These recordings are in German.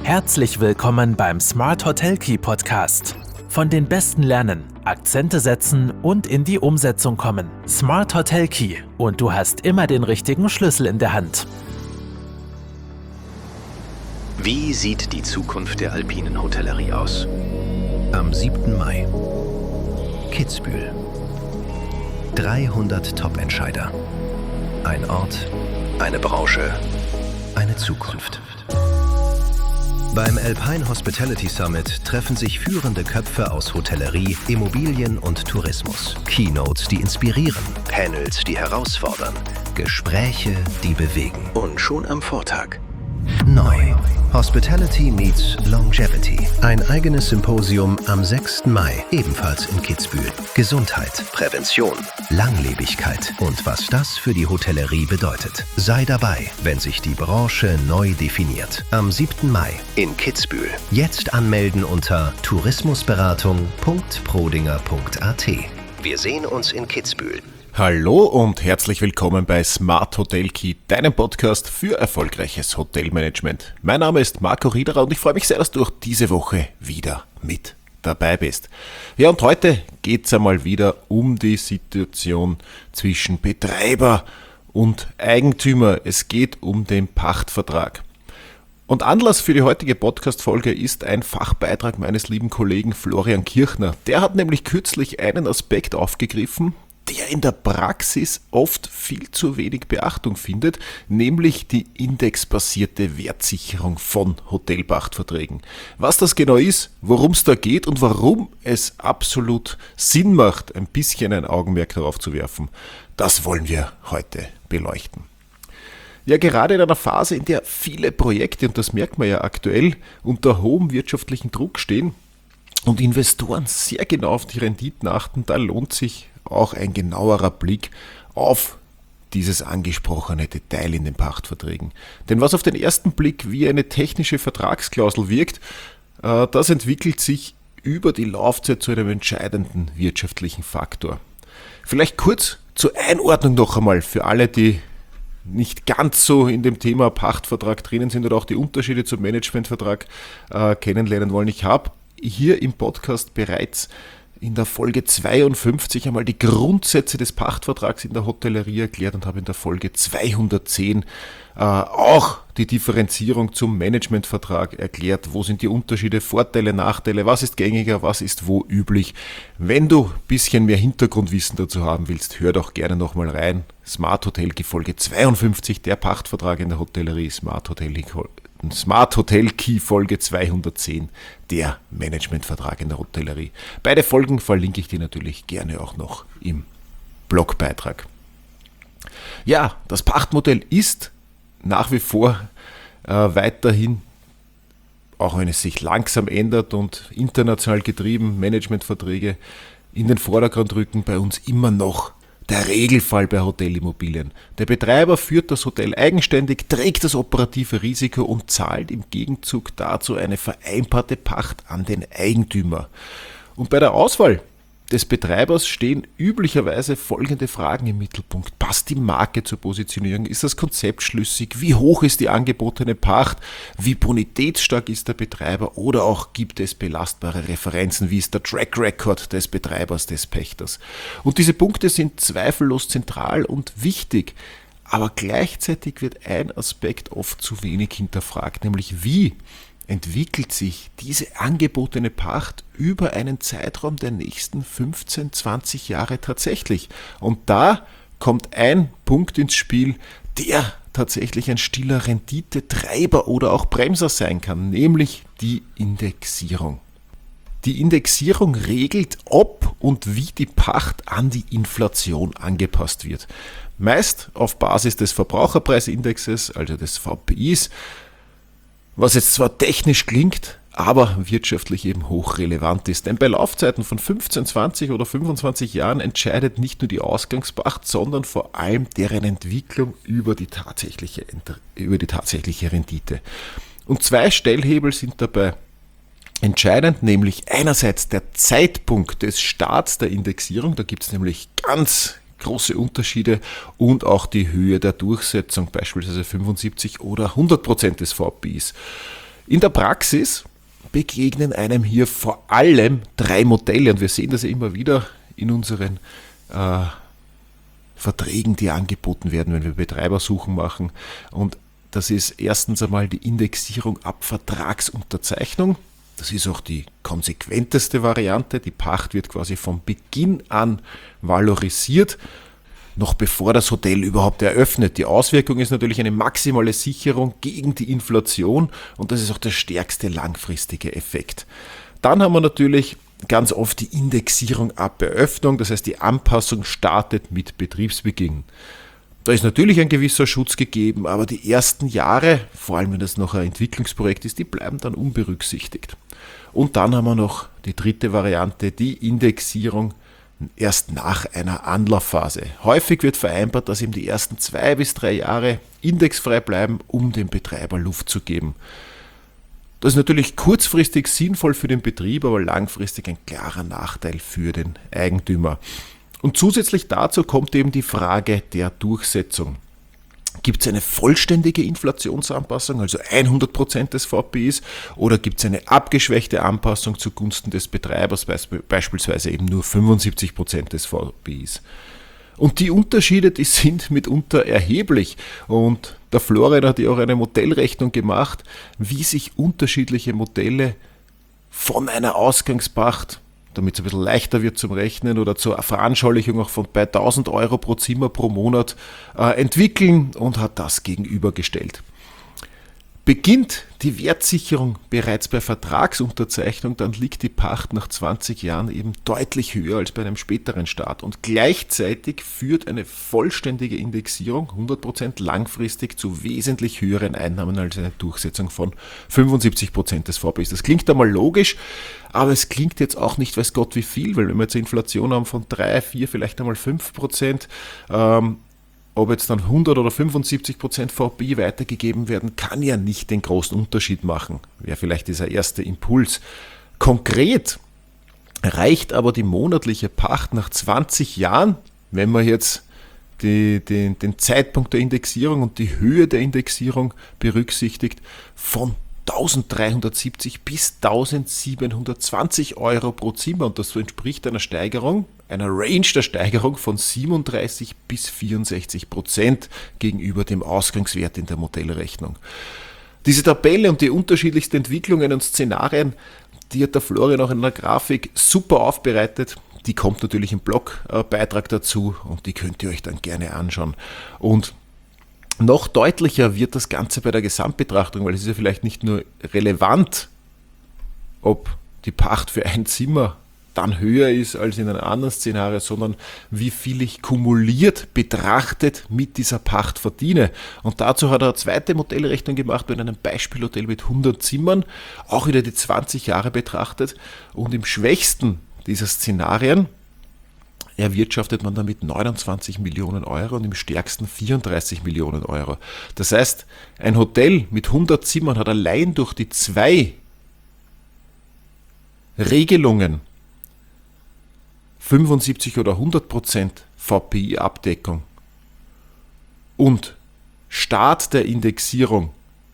Herzlich willkommen beim Smart Hotel Key Podcast. Von den Besten lernen, Akzente setzen und in die Umsetzung kommen. Smart Hotel Key und du hast immer den richtigen Schlüssel in der Hand. Wie sieht die Zukunft der alpinen Hotellerie aus? Am 7. Mai. Kitzbühel. 300 Top-Entscheider. Ein Ort, Eine Branche. eine Zukunft. Beim Alpine Hospitality Summit treffen sich führende Köpfe aus Hotellerie, Immobilien und Tourismus. Keynotes, die inspirieren. Panels, die herausfordern. Gespräche, die bewegen. Und schon am Vortag. Neu. Hospitality meets Longevity. Ein eigenes Symposium am 6. Mai, ebenfalls in Kitzbühel. Gesundheit, Prävention. Langlebigkeit und was das für die Hotellerie bedeutet. Sei dabei, wenn sich die Branche neu definiert. Am 7. Mai. In Kitzbühel. Jetzt anmelden unter tourismusberatung.prodinger.at. Wir sehen uns in Kitzbühel. Hallo und herzlich willkommen bei Smart Hotel Key, deinem Podcast für erfolgreiches Hotelmanagement. Mein Name ist Marco Riederer und ich freue mich sehr, dass du auch diese Woche wieder mit dabei bist. Ja, und heute geht es einmal wieder um die Situation zwischen Betreiber und Eigentümer. Es geht um den Pachtvertrag. Und Anlass für die heutige Podcast-Folge ist ein Fachbeitrag meines lieben Kollegen Florian Kirchner. Der hat nämlich kürzlich einen Aspekt aufgegriffen, der in der Praxis oft viel zu wenig Beachtung findet, nämlich die indexbasierte Wertsicherung von Hotelpachtverträgen. Was das genau ist, worum es da geht und warum es absolut Sinn macht, ein bisschen ein Augenmerk darauf zu werfen, das wollen wir heute beleuchten. Ja, gerade in einer Phase, in der viele Projekte, und das merkt man ja aktuell, unter hohem wirtschaftlichen Druck stehen und Investoren sehr genau auf die Renditen achten, da lohnt sich auch ein genauerer Blick auf dieses angesprochene Detail in den Pachtverträgen. Denn was auf den ersten Blick wie eine technische Vertragsklausel wirkt, das entwickelt sich über die Laufzeit zu einem entscheidenden wirtschaftlichen Faktor. Vielleicht kurz zur Einordnung noch einmal für alle, die nicht ganz so in dem Thema Pachtvertrag drinnen sind oder auch die Unterschiede zum Managementvertrag kennenlernen wollen. Ich habe hier im Podcast bereits in der Folge 52 einmal die Grundsätze des Pachtvertrags in der Hotellerie erklärt und habe in der Folge 210 auch die Differenzierung zum Managementvertrag erklärt. Wo sind die Unterschiede, Vorteile, Nachteile, was ist gängiger, was ist wo üblich. Wenn du ein bisschen mehr Hintergrundwissen dazu haben willst, hör doch gerne nochmal rein. Smart Hotel Folge 52, der Pachtvertrag in der Hotellerie, Smart Hotel Key Folge 210, der Managementvertrag in der Hotellerie. Beide Folgen verlinke ich dir natürlich gerne auch noch im Blogbeitrag. Ja, das Pachtmodell ist nach wie vor weiterhin, auch wenn es sich langsam ändert und international getrieben, Managementverträge in den Vordergrund rücken, bei uns immer noch der Regelfall bei Hotelimmobilien. Der Betreiber führt das Hotel eigenständig, trägt das operative Risiko und zahlt im Gegenzug dazu eine vereinbarte Pacht an den Eigentümer. Und bei der Auswahl des Betreibers stehen üblicherweise folgende Fragen im Mittelpunkt. Passt die Marke zur Positionierung? Ist das Konzept schlüssig? Wie hoch ist die angebotene Pacht? Wie bonitätsstark ist der Betreiber? Oder auch gibt es belastbare Referenzen? Wie ist der Track Record des Betreibers, des Pächters? Und diese Punkte sind zweifellos zentral und wichtig. Aber gleichzeitig wird ein Aspekt oft zu wenig hinterfragt, nämlich wie entwickelt sich diese angebotene Pacht über einen Zeitraum der nächsten 15, 20 Jahre tatsächlich. Und da kommt ein Punkt ins Spiel, der tatsächlich ein stiller Renditetreiber oder auch Bremser sein kann, nämlich die Indexierung. Die Indexierung regelt, ob und wie die Pacht an die Inflation angepasst wird. Meist auf Basis des Verbraucherpreisindexes, also des VPIs, was jetzt zwar technisch klingt, aber wirtschaftlich eben hochrelevant ist. Denn bei Laufzeiten von 15, 20 oder 25 Jahren entscheidet nicht nur die Ausgangspacht, sondern vor allem deren Entwicklung über die tatsächliche Rendite. Und zwei Stellhebel sind dabei entscheidend, nämlich einerseits der Zeitpunkt des Starts der Indexierung, da gibt es nämlich ganz große Unterschiede, und auch die Höhe der Durchsetzung, beispielsweise 75 oder 100% des VPIs. In der Praxis begegnen einem hier vor allem 3 Modelle und wir sehen das ja immer wieder in unseren Verträgen, die angeboten werden, wenn wir Betreibersuchen machen. Und das ist erstens einmal die Indexierung ab Vertragsunterzeichnung. Das ist auch die konsequenteste Variante. Die Pacht wird quasi von Beginn an valorisiert, noch bevor das Hotel überhaupt eröffnet. Die Auswirkung ist natürlich eine maximale Sicherung gegen die Inflation und das ist auch der stärkste langfristige Effekt. Dann haben wir natürlich ganz oft die Indexierung ab Eröffnung, das heißt die Anpassung startet mit Betriebsbeginn. Da ist natürlich ein gewisser Schutz gegeben, aber die ersten Jahre, vor allem wenn das noch ein Entwicklungsprojekt ist, die bleiben dann unberücksichtigt. Und dann haben wir noch die dritte Variante, die Indexierung erst nach einer Anlaufphase. Häufig wird vereinbart, dass ihm die ersten 2 bis 3 Jahre indexfrei bleiben, um dem Betreiber Luft zu geben. Das ist natürlich kurzfristig sinnvoll für den Betrieb, aber langfristig ein klarer Nachteil für den Eigentümer. Und zusätzlich dazu kommt eben die Frage der Durchsetzung. Gibt es eine vollständige Inflationsanpassung, also 100% des VPIs, oder gibt es eine abgeschwächte Anpassung zugunsten des Betreibers, beispielsweise eben nur 75% des VPIs? Und die Unterschiede, die sind mitunter erheblich. Und der Florian hat ja auch eine Modellrechnung gemacht, wie sich unterschiedliche Modelle von einer Ausgangspacht, damit es ein bisschen leichter wird zum Rechnen oder zur Veranschaulichung auch von bei 1000 Euro pro Zimmer pro Monat entwickeln und hat das gegenübergestellt. Beginnt die Wertsicherung bereits bei Vertragsunterzeichnung, dann liegt die Pacht nach 20 Jahren eben deutlich höher als bei einem späteren Start. Und gleichzeitig führt eine vollständige Indexierung 100% langfristig zu wesentlich höheren Einnahmen als eine Durchsetzung von 75% des VPIs. Das klingt einmal logisch, aber es klingt jetzt auch nicht weiß Gott wie viel, weil wenn wir jetzt eine Inflation haben von 3, 4, vielleicht einmal 5%, ob jetzt dann 100 oder 75% VPI weitergegeben werden, kann ja nicht den großen Unterschied machen. Wäre vielleicht dieser erste Impuls. Konkret reicht aber die monatliche Pacht nach 20 Jahren, wenn man jetzt den Zeitpunkt der Indexierung und die Höhe der Indexierung berücksichtigt, von 1370 bis 1720 Euro pro Zimmer und das entspricht einer Steigerung, einer Range der Steigerung von 37 bis 64% gegenüber dem Ausgangswert in der Modellrechnung. Diese Tabelle und die unterschiedlichsten Entwicklungen und Szenarien, die hat der Florian auch in einer Grafik super aufbereitet. Die kommt natürlich im Blogbeitrag dazu und die könnt ihr euch dann gerne anschauen. Und noch deutlicher wird das Ganze bei der Gesamtbetrachtung, weil es ist ja vielleicht nicht nur relevant, ob die Pacht für ein Zimmer dann höher ist als in einem anderen Szenario, sondern wie viel ich kumuliert betrachtet mit dieser Pacht verdiene. Und dazu hat er eine zweite Modellrechnung gemacht bei einem Beispielhotel mit 100 Zimmern, auch wieder die 20 Jahre betrachtet. Und im schwächsten dieser Szenarien erwirtschaftet man damit 29 Millionen Euro und im stärksten 34 Millionen Euro. Das heißt, ein Hotel mit 100 Zimmern hat allein durch die 2 Regelungen 75 oder 100% VPI-Abdeckung und Start der Indexierung,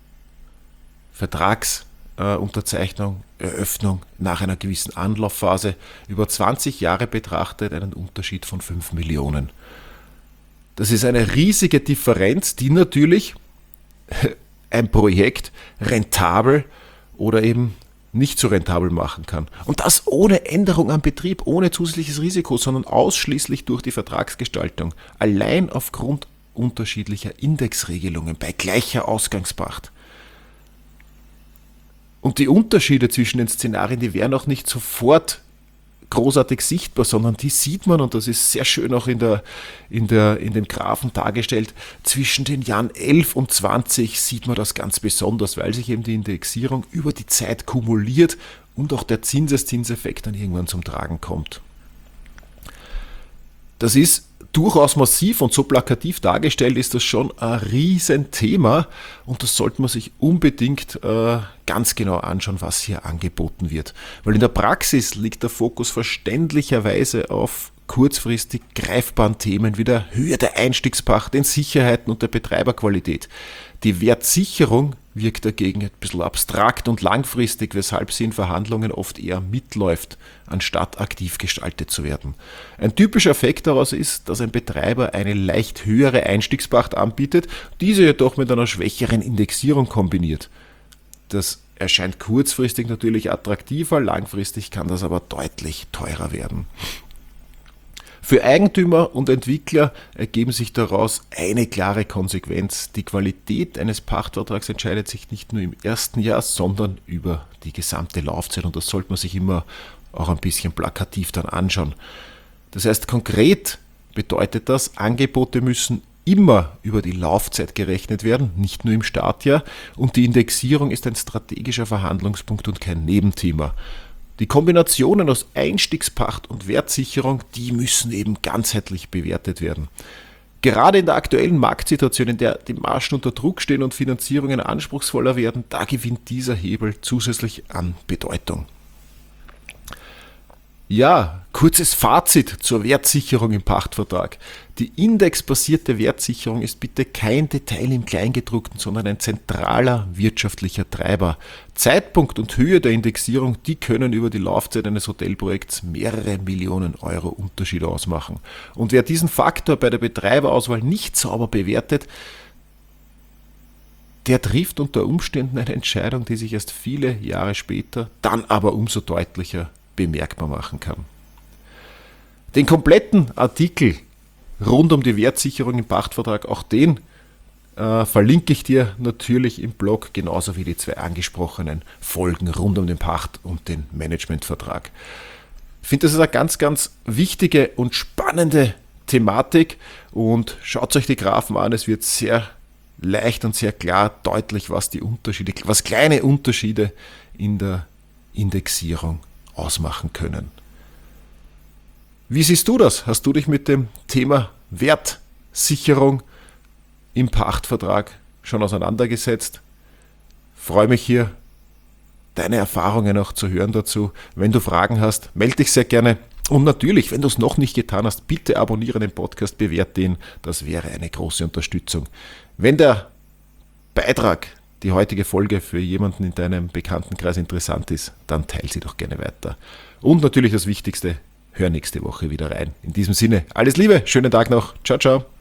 Vertragsunterzeichnung, Eröffnung nach einer gewissen Anlaufphase über 20 Jahre betrachtet einen Unterschied von 5 Millionen. Das ist eine riesige Differenz, die natürlich ein Projekt rentabel oder eben nicht so rentabel machen kann. Und das ohne Änderung am Betrieb, ohne zusätzliches Risiko, sondern ausschließlich durch die Vertragsgestaltung, allein aufgrund unterschiedlicher Indexregelungen bei gleicher Ausgangspacht. Und die Unterschiede zwischen den Szenarien, die wären auch nicht sofort großartig sichtbar, sondern die sieht man, und das ist sehr schön auch in den Graphen dargestellt, zwischen den Jahren 11 und 20 sieht man das ganz besonders, weil sich eben die Indexierung über die Zeit kumuliert und auch der Zinseszinseffekt dann irgendwann zum Tragen kommt. Das ist durchaus massiv und so plakativ dargestellt ist das schon ein Riesenthema und das sollte man sich unbedingt ganz genau anschauen, was hier angeboten wird. Weil in der Praxis liegt der Fokus verständlicherweise auf kurzfristig greifbaren Themen wie der Höhe der Einstiegspacht, den Sicherheiten und der Betreiberqualität. Die Wertsicherung wirkt dagegen ein bisschen abstrakt und langfristig, weshalb sie in Verhandlungen oft eher mitläuft, anstatt aktiv gestaltet zu werden. Ein typischer Effekt daraus ist, dass ein Betreiber eine leicht höhere Einstiegspacht anbietet, diese jedoch mit einer schwächeren Indexierung kombiniert. Das erscheint kurzfristig natürlich attraktiver, langfristig kann das aber deutlich teurer werden. Für Eigentümer und Entwickler ergeben sich daraus eine klare Konsequenz. Die Qualität eines Pachtvertrags entscheidet sich nicht nur im ersten Jahr, sondern über die gesamte Laufzeit und das sollte man sich immer auch ein bisschen plakativ dann anschauen. Das heißt, konkret bedeutet das, Angebote müssen immer über die Laufzeit gerechnet werden, nicht nur im Startjahr, und die Indexierung ist ein strategischer Verhandlungspunkt und kein Nebenthema. Die Kombinationen aus Einstiegspacht und Wertsicherung, die müssen eben ganzheitlich bewertet werden. Gerade in der aktuellen Marktsituation, in der die Margen unter Druck stehen und Finanzierungen anspruchsvoller werden, da gewinnt dieser Hebel zusätzlich an Bedeutung. Ja, kurzes Fazit zur Wertsicherung im Pachtvertrag. Die indexbasierte Wertsicherung ist bitte kein Detail im Kleingedruckten, sondern ein zentraler wirtschaftlicher Treiber. Zeitpunkt und Höhe der Indexierung, die können über die Laufzeit eines Hotelprojekts mehrere Millionen Euro Unterschied ausmachen. Und wer diesen Faktor bei der Betreiberauswahl nicht sauber bewertet, der trifft unter Umständen eine Entscheidung, die sich erst viele Jahre später, dann aber umso deutlicher bemerkbar machen kann. Den kompletten Artikel rund um die Wertsicherung im Pachtvertrag, auch den verlinke ich dir natürlich im Blog, genauso wie die 2 angesprochenen Folgen rund um den Pacht- und den Managementvertrag. Ich finde, das ist eine ganz, ganz wichtige und spannende Thematik und schaut euch die Graphen an, es wird sehr leicht und sehr klar deutlich, was kleine Unterschiede in der Indexierung ausmachen können. Wie siehst du das? Hast du dich mit dem Thema Wertsicherung im Pachtvertrag schon auseinandergesetzt? Freue mich hier, deine Erfahrungen auch zu hören dazu. Wenn du Fragen hast, melde dich sehr gerne. Und natürlich, wenn du es noch nicht getan hast, bitte abonniere den Podcast, bewerte ihn. Das wäre eine große Unterstützung. Wenn der Beitrag, die heutige Folge für jemanden in deinem Bekanntenkreis interessant ist, dann teile sie doch gerne weiter. Und natürlich das Wichtigste, hör nächste Woche wieder rein. In diesem Sinne, alles Liebe, schönen Tag noch. Ciao, ciao.